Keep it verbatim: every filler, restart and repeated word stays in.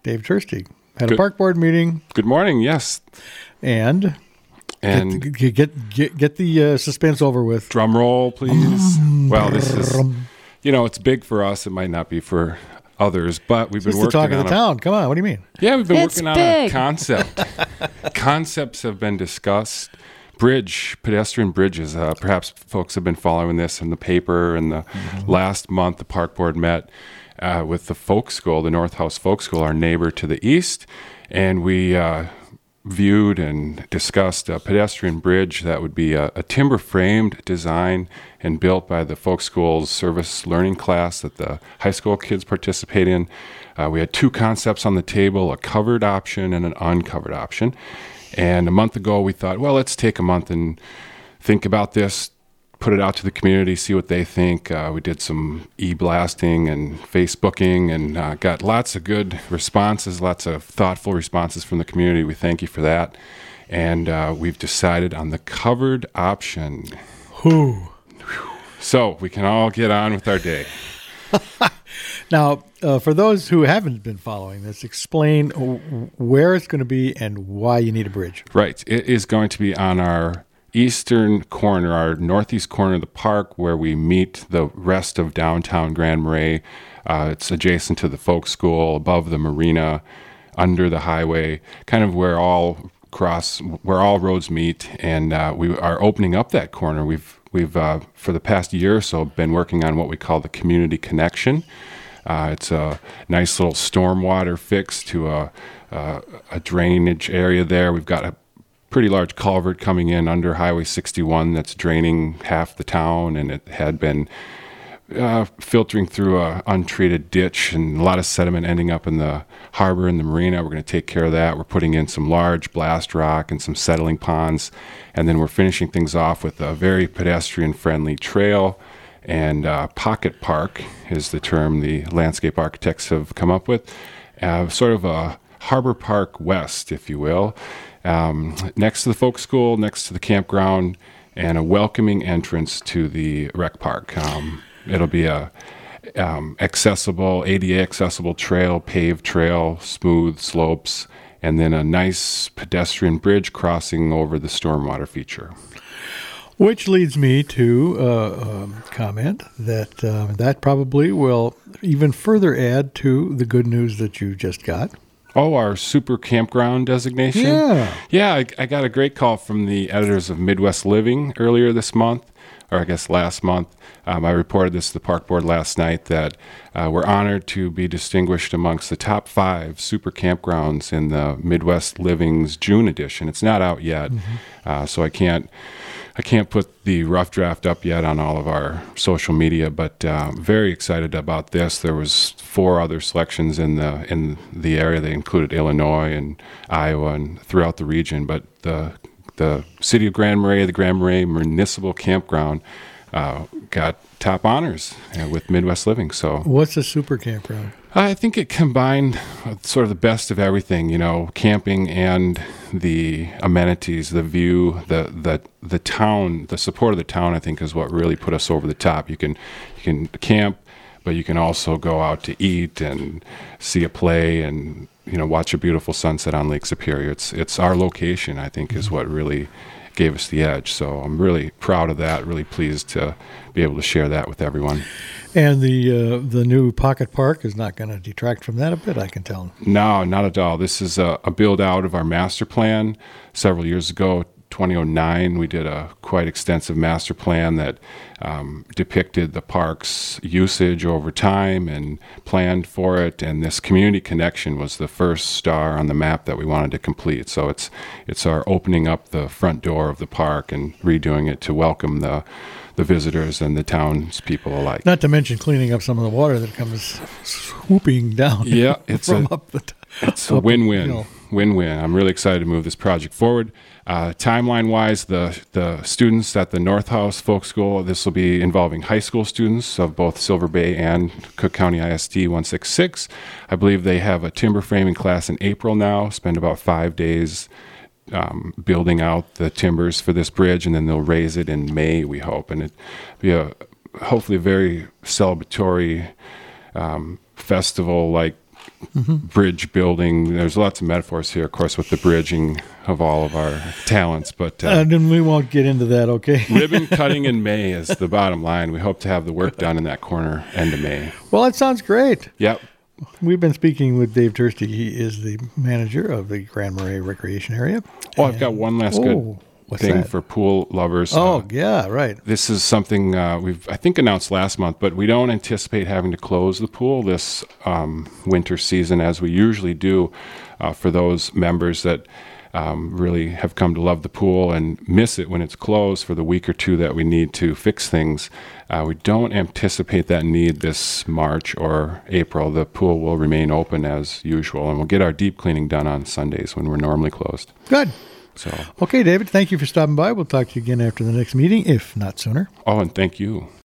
Dave Turstig. Had Good. a park board meeting. Good morning. Yes. And And get get get, get the uh, suspense over with. drum roll, please. Well, this is, you know, it's big for us. It might not be for others, but we've been It's the working talk of on the a, town. Come on, what do you mean? Yeah, we've been It's working on big. a concept. Concepts have been discussed. Bridge, pedestrian bridges. Uh, perhaps folks have been following this in the paper. And the Mm-hmm. last month, the park board met uh, with the folk school, the North House Folk School, our neighbor to the east, and we uh, viewed and discussed a pedestrian bridge that would be a, a timber-framed design and built by the folk school's service learning class that the high school kids participate in. Uh, we had two concepts on the table, a covered option and an uncovered option. And a month ago, we thought, well, let's take a month and think about this, put it out to the community, see what they think. Uh, we did some e-blasting and Facebooking and uh, got lots of good responses, lots of thoughtful responses from the community. We thank you for that. And uh, we've decided on the covered option. Who? So we can all get on with our day. Now, uh, for those who haven't been following this, explain w- where it's going to be and why you need a bridge. Right. It is going to be on our eastern corner, our northeast corner of the park, where we meet the rest of downtown Grand Marais. Uh, it's adjacent to the folk school, above the marina, under the highway, kind of where all cross, where all roads meet. And uh, we are opening up that corner. We've we've uh, for the past year or so been working on what we call the community connection. Uh, it's a nice little stormwater fix to a, a, a drainage area there. We've got a pretty large culvert coming in under Highway sixty-one that's draining half the town, and it had been uh, filtering through a untreated ditch and a lot of sediment ending up in the harbor and the marina. We're going to take care of that. We're putting in some large blast rock and some settling ponds, and then we're finishing things off with a very pedestrian-friendly trail. And uh, pocket park is the term the landscape architects have come up with, uh, sort of a Harbor Park West, if you will, um, next to the folk school, next to the campground, and a welcoming entrance to the rec park. Um, it'll be a um, accessible, A D A accessible trail, paved trail, smooth slopes, and then a nice pedestrian bridge crossing over the stormwater feature. Which leads me to uh, um, comment that uh, that probably will even further add to the good news that you just got. Oh, our super campground designation? Yeah. Yeah, I, I got a great call from the editors of Midwest Living earlier this month, or I guess last month. Um, I reported this to the park board last night that uh, we're honored to be distinguished amongst the top five super campgrounds in the Midwest Living's June edition. It's not out yet, mm-hmm. uh, so I can't I can't put the rough draft up yet on all of our social media, but uh, very excited about this. There was four other selections in the in the area. They included Illinois and Iowa and throughout the region, but the the city of Grand Marais, the Grand Marais Municipal Campground, uh, got top honors uh, with Midwest Living. So, what's a super campground? I think it combined sort of the best of everything, you know, camping and the amenities, the view, the the the town, the support of the town, I think is what really put us over the top. You can you can camp, but you can also go out to eat and see a play and, you know, watch a beautiful sunset on Lake Superior. It's it's our location, I think, is what really gave us the edge. So I'm really proud of that, really pleased to be able to share that with everyone. And the uh, the new pocket park is not going to detract from that a bit, I can tell. No, not at all. This is a, a build out of our master plan. Several years ago, twenty oh nine, we did a quite extensive master plan that um, depicted the park's usage over time and planned for it. And this community connection was the first star on the map that we wanted to complete. So it's it's our opening up the front door of the park and redoing it to welcome the the visitors and the townspeople alike. Not to mention cleaning up some of the water that comes swooping down. Yeah, it's from a up the t- it's a up the win-win, hill. win-win. I'm really excited to move this project forward. Uh, timeline-wise, the the students at the North House Folk School, this will be involving high school students of both Silver Bay and Cook County I S D one sixty-six. I believe they have a timber framing class in April now, spend about five days Um, building out the timbers for this bridge, and then they'll raise it in May, we hope, and it'll be a hopefully a very celebratory um, festival like mm-hmm. bridge building. There's lots of metaphors here, of course, with the bridging of all of our talents. But uh, uh, then we won't get into that, okay? ribbon cutting in May is the bottom line. We hope to have the work done in that corner end of May. Well, that sounds great. Yep. We've been speaking with Dave Tursty. He is the manager of the Grand Marais Recreation Area. Oh, I've got one last Oh, good thing that? for pool lovers. Oh, Uh, yeah, right. This is something uh, we've, I think, announced last month, but we don't anticipate having to close the pool this um, winter season as we usually do uh, for those members that um, really have come to love the pool and miss it when it's closed for the week or two that we need to fix things. Uh, we don't anticipate that need this March or April. The pool will remain open as usual, and we'll get our deep cleaning done on Sundays when we're normally closed. Good. So, Okay, David, thank you for stopping by. We'll talk to you again after the next meeting, if not sooner. oh, and thank you.